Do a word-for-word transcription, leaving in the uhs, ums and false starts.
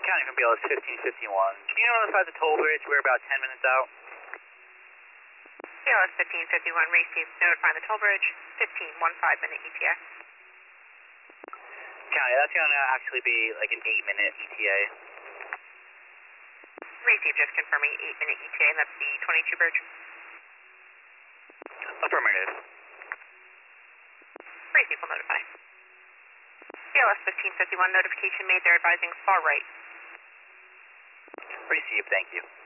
County from B L S fifteen fifty-one. Can you notify the toll bridge? We're about ten minutes out. B L S fifteen fifty-one, received, notifying the toll bridge, fifteen, one five minute E T A. County, that's going to actually be like an eight minute E T A. Received, just confirming eight minute E T A, and that's the twenty-two bridge. Affirmative. Received, will notify. B L S fifteen fifty-one, notification made, they're advising far right. Received, thank you.